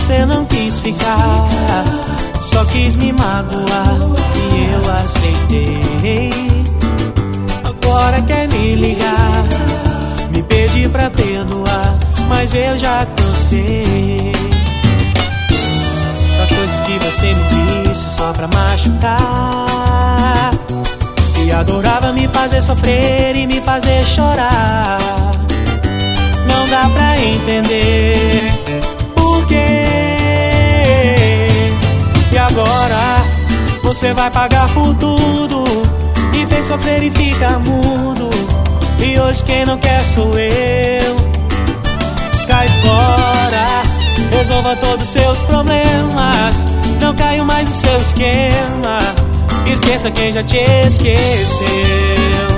Você não quis ficar, só quis me magoar e eu aceitei. Agora quer me ligar, me pedir pra perdoar, mas eu já cansei das coisas que você me disse só pra machucar. E adorava me fazer sofrer e me fazer chorar. Não dá pra entender por quê. E agora você vai pagar por tudo. Me fez sofrer e fica mudo. E hoje quem não quer sou eu. Cai fora, resolva todos os seus problemas. Não caio mais no seu esquema. Esqueça quem já te esqueceu.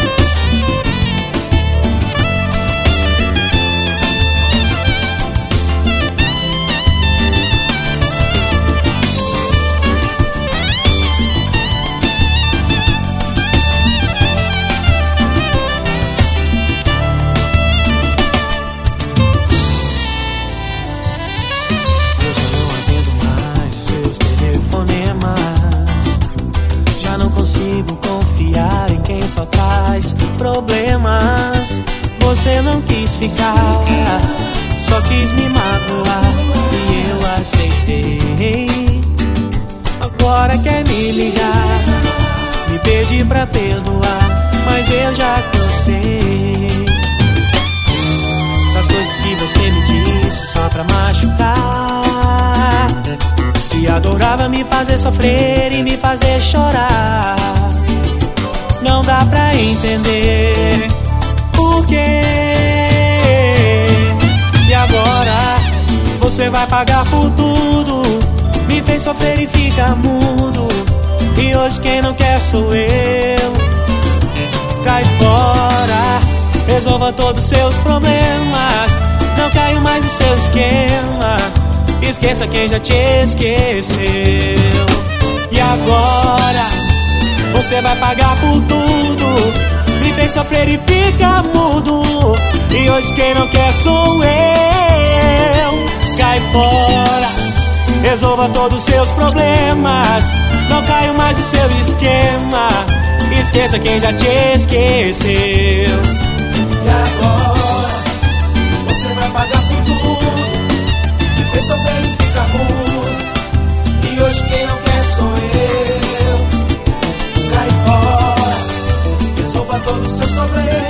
Consigo confiar em quem só traz problemas. Você não quis ficar, só quis me magoar e eu aceitei. Agora quer me ligar, me pedir pra perdoar, mas eu já cansei das coisas que você me disse só pra machucar. E adorava me fazer sofrer e me fazer chorar. Não dá pra entender por quê. E agora você vai pagar por tudo. Me fez sofrer e fica mudo. E hoje quem não quer sou eu. Cai fora, resolva todos os seus problemas. Não caio mais no seu esquema. Esqueça quem já te esqueceu. E agora você vai pagar por tudo. Me fez sofrer e fica mudo. E hoje quem não quer sou eu. Cai fora, resolva todos os seus problemas. Não caio mais no seu esquema. Esqueça quem já te esqueceu. E agora você vai pagar por tudo. Fez sofrer e fica mudo. E hoje quem não quer sou eu. Cai fora, resolva todos os seus problemas.